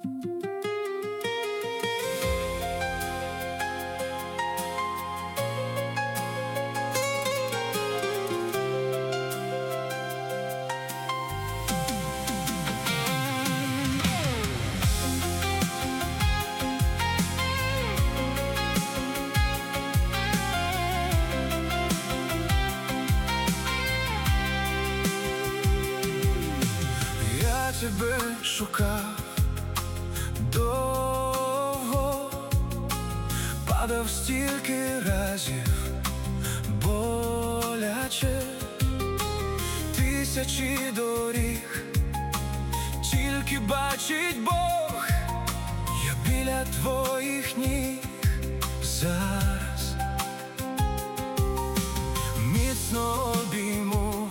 Тебе шукав довго, падав стільки разів, боляче, тисячі доріг, тільки бачить Бог, я біля твоїх ніг зараз, міцно обійму,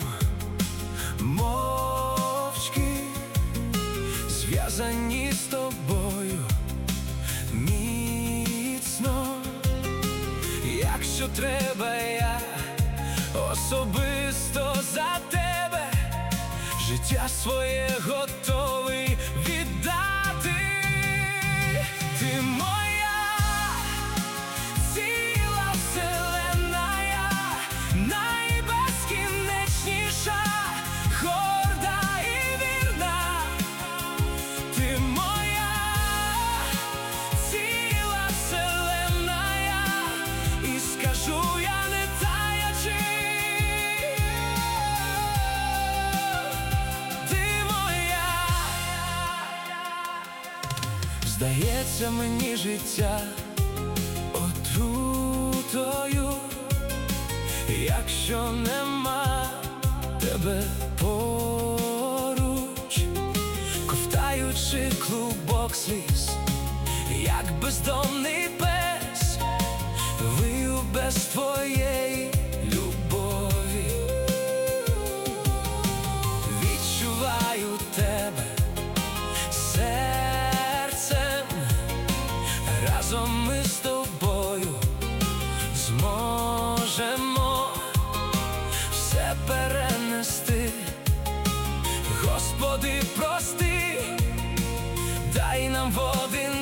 зв'язані з тобою міцно. Якщо треба, я особисто за тебе життя своє готовий віддати. Ти моя ціла вселенная, найбезкінечніша, горда і вірна. Ти моя ціла вселенная, і скажу я не таячи. Ти моя. Здається мені життя отрутою, якщо нема тебе поруч, ковтаючи клубок сліз, як бездомний пес, вию без твоєї любові. Відчуваю тебе серцем, разом ми з тобою зможемо все перенести. Господи, прости, дай нам води